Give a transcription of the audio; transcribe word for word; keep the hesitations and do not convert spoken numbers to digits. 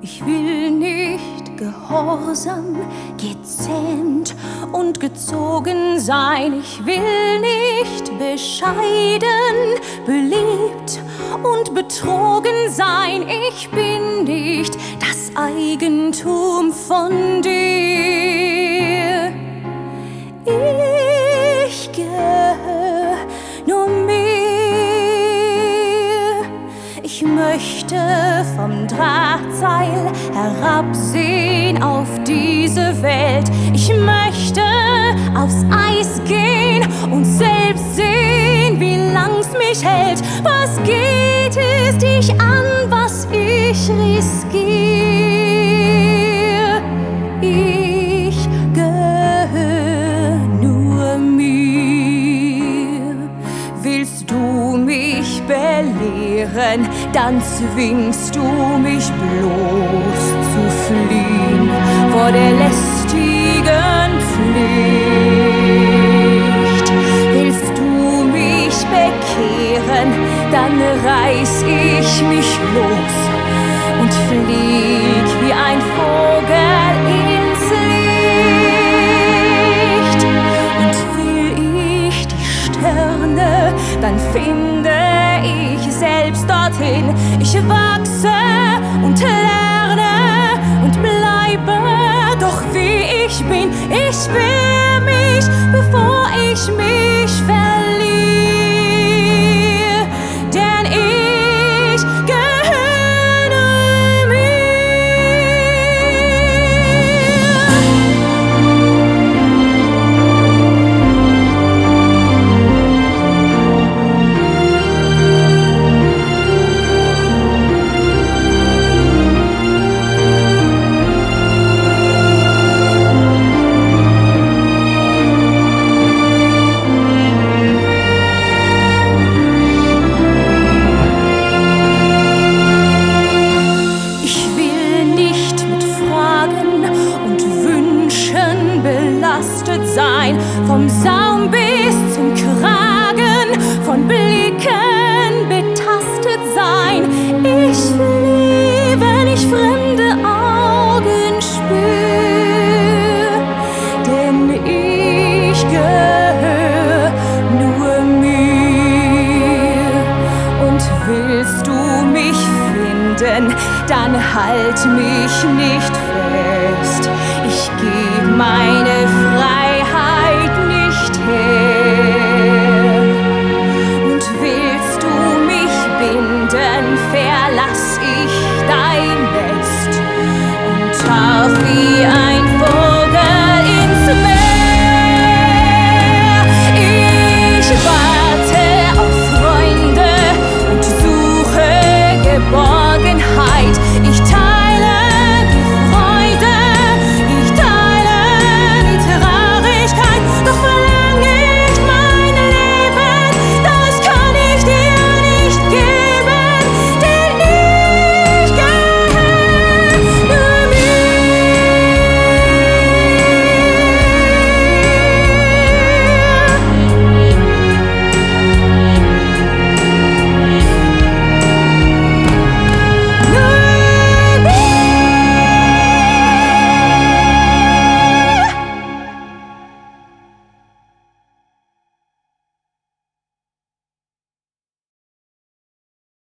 Ich will nicht gehorsam, gezähmt und gezogen sein. Ich will nicht bescheiden, beliebt und betrogen sein. Ich bin nicht das Eigentum von dir. Ich gehöre nur mir. Ich möchte vom Drahtseil herabsehen auf diese Welt. Ich möchte aufs Eis gehen und selbst sehen, wie lang's mich hält. Was geht es dich an, was ich riskiere? Ich gehöre nur mir. Willst du mich belehren, dann zwingst du mich bloß zu fliehen vor der lästigen Pflicht. Willst du mich bekehren, dann reiß ich mich los und flieg wie ein Vogel ins Licht. Und will ich die Sterne, dann finde ich selbst dorthin. Ich wachse und lerne und bleibe doch wie ich bin. Ich will mich, bevor ich mich verliere, denn ich gehöre mir. Sein, vom Saum bis zum Kragen, von Blicken betastet sein. Ich flieh, wenn ich fremde Augen spür, denn ich gehöre nur mir. Und willst du mich finden, dann halt mich nicht fest. Ich geb meine Freiheit